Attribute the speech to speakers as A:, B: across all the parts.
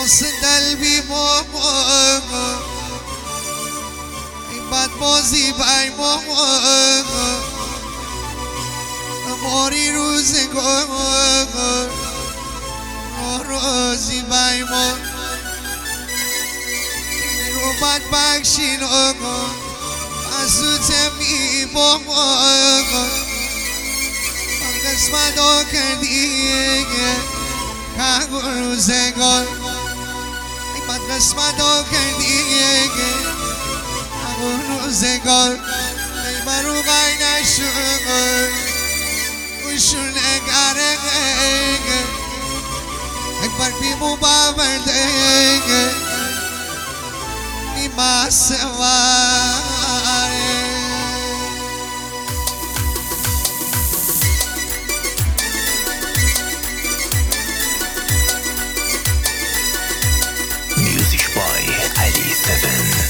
A: قلبي ماما بعد بازی بای ماما ماری روزگار ناراضی بای ما رو بد بخشین آقا ازوت می بابا قسمت ها کردی که روزگار بعد قسمت ها کردی روزگار برو غی نشد وشون اگره اکبر بیمو باورده بیما سواره
B: Music by Ali 7.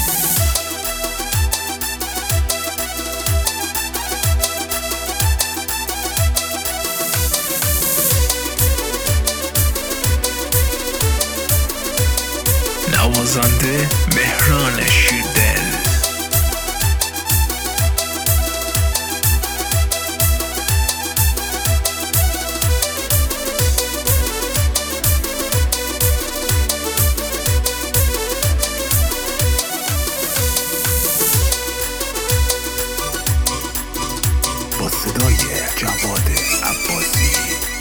B: نوازنده مهران شیردل. با صدای جواد عباسی.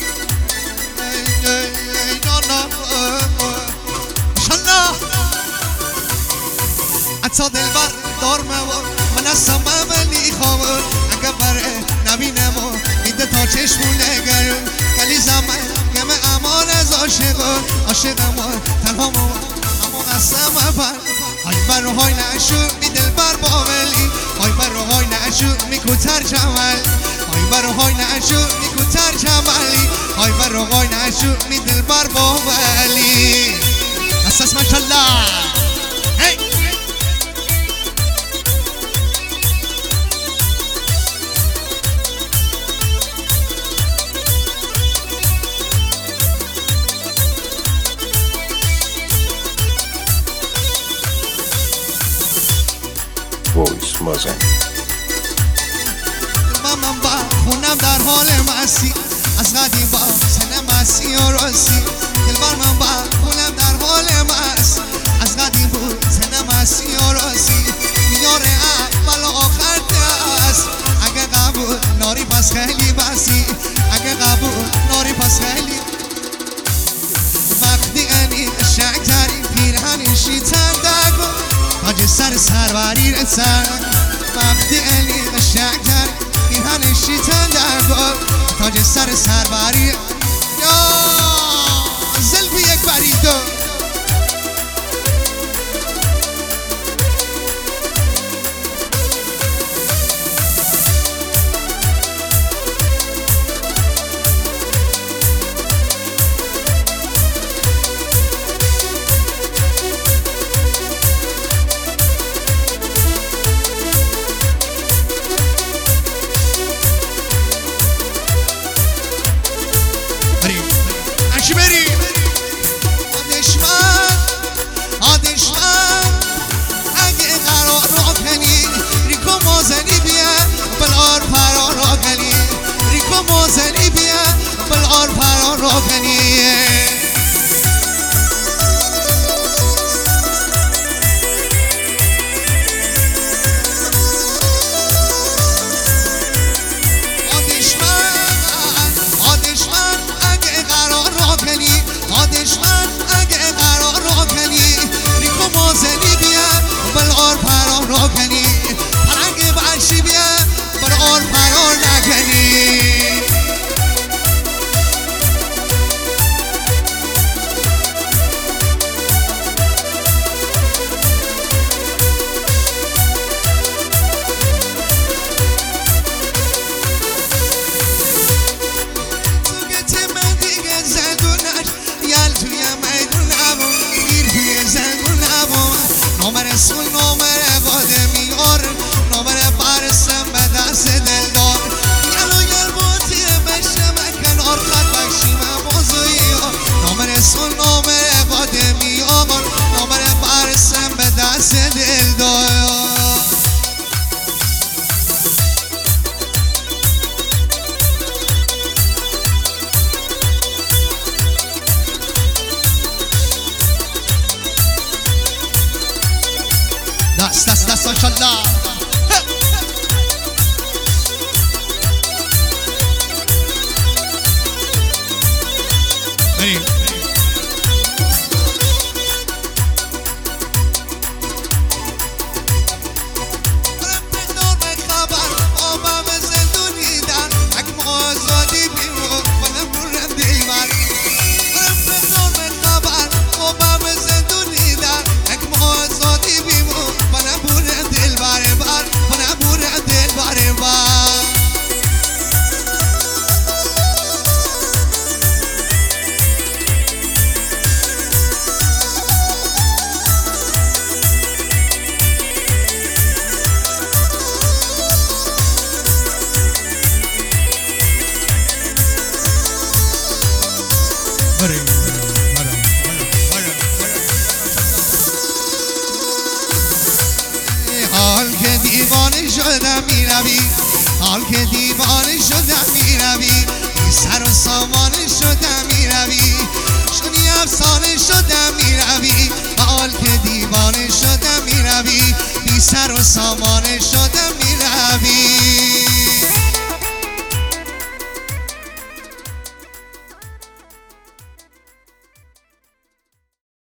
A: عطا دلبر دار موار من از سمه ولی خوار اگه بره نبینم و میده تا چشمون نگرم کلی زمه گمه امان از عاشقم و تنها اما از سمه بر های برهای نشور می دلبر با ولی های برهای نشور می کتر جمل های برهای نشور می کتر جملی های برهای نشور می دلبر با ولی اساس ماشالله هی
B: وایس مازن
A: من با خونم در حال مسی از قدیم با سن مسی و راستی دلبر من با خونم در حال مس از قدیم بود سن مسی و راستی میار اول و آخر دست اگه قبول ناری پس خیلی بسی اگه قبول ناری پس خیلی وقتی اینی شک تری پیرهنشی تندگو تاج سر سروری رسن وقتی اینی شک تری پیرهنشی تندگو تاج سر سروری یا زلفی یک بریدو موزنی بیا بلغار پران رو کنی آدشمن اگه قرار رو کنی آدشمن اگه قرار رو کنی ریکو موزنی بیا بلغار پران رو کنی پرنگ برشی بیا بلغار پران نکنی حال که دیوانه شدم میروی حال که دیوانه شدم میروی بی سر و سامانه شدم میروی شدی افسانه شدم میروی حال که دیوانه شدم میروی بی سر و سامانه